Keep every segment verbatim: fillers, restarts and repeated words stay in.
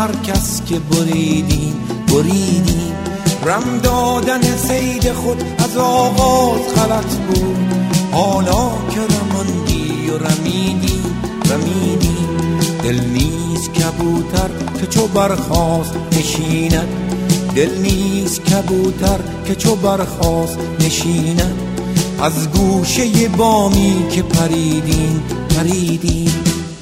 هر کس که بریدیم بریدیم. رم دادن صید خود از آغاز غلط بود، حالا که رماندی و رمیدیم رمیدیم. دل نیست کبوتر که چو برخاست نشیند، دل نیست کبوتر که چو برخاست نشیند. از گوشه بامی که پریدیم پریدیم.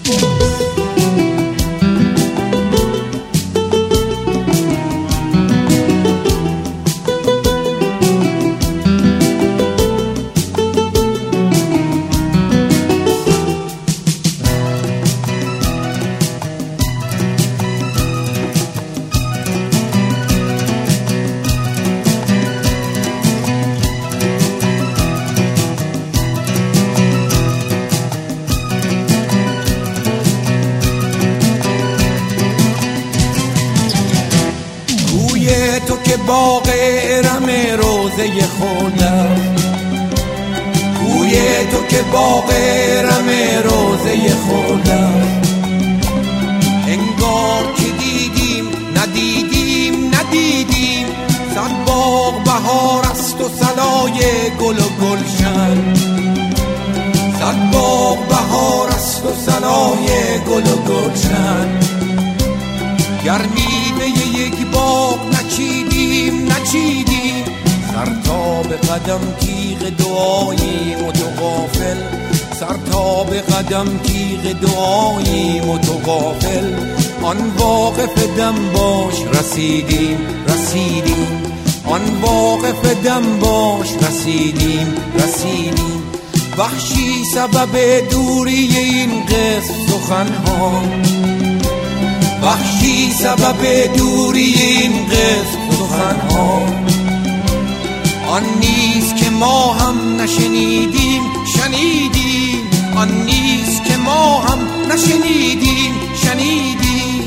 تو که باغ ارم روزه خودم، کوی تو که باغ ارم روزه خودم. انگار که دیدیم ندیدیم ندیدیم، صد باغ بهار است و صلای گل و گلشن. صد باغ بهار است و صلای گل و گلشن. گرمی به یک باغ نچیدیم نچیدیم، سر تا به قدم تیغ دعاییم و تو غافل. سر تا به قدم تیغ دعاییم و تو غافل. آن واقف دم باش رسیدیم رسیدیم، آن واقف دم باش رسیدیم رسیدیم. وحشی سبب دوری این قصه سخنها، وحشی سبب دوری این قصه سخنها. آن نیست که ما هم نشنیدیم شنیدیم، آن نیست که ما هم نشنیدیم شنیدیم.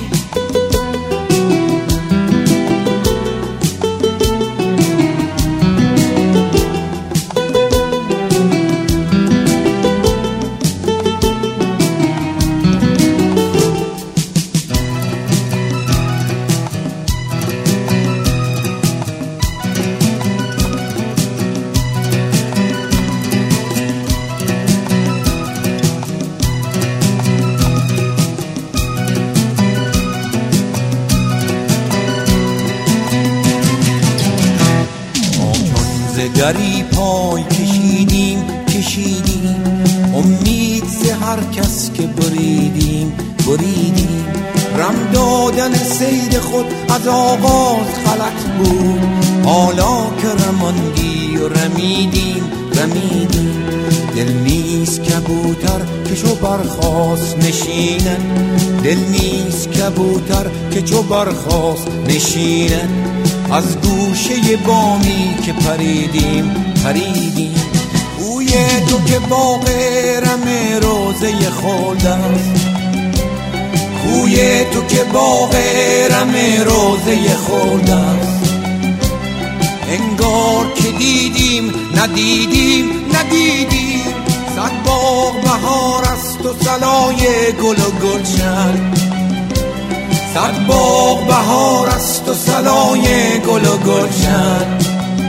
دری پای کشیدیم کشیدیم، امید ز هر کس که بریدیم بریدیم. رم دادن صید خود از آغاز غلط بود، حالا که رماندی و رمیدیم رمیدیم. دل نیست کبوتر که چو برخاست نشیند، دل نیست کبوتر که چو برخاست نشیند. از گوشه بامی که پریدیم پریدیم. کوی تو که باغ ارم روزه خودم، کوی تو که باغ ارم روزه خودم. انگار که دیدیم ندیدیم ندیدیم، صد باغ بهار است و صلای گل و گلشن. صد باغ بهار است و صلای گل و گلشن.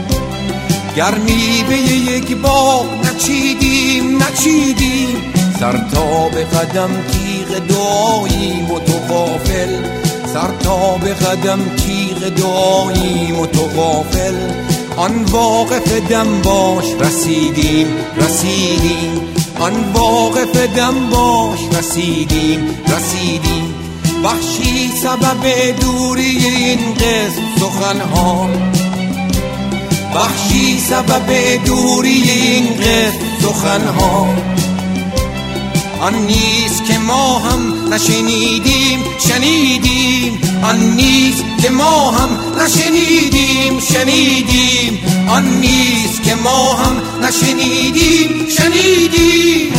گرمی به یک باغ نچیدیم نچیدیم، سر تا به قدم تیغ دعاییم و تو غافل. سر تا به قدم تیغ دعاییم و تو غافل. آن واقف دم باش رسیدیم رسیدیم، آن واقف دم باش رسیدیم رسیدیم. وحشی سبب دوری این قصه سخنها، وحشی سبب دوری این قصه سخنها. آن نیست که ما هم نشنیدیم شنیدیم، آن نیست که ما هم نشنیدیم شنیدیم، آن نیست که ما هم نشنیدیم شنیدیم.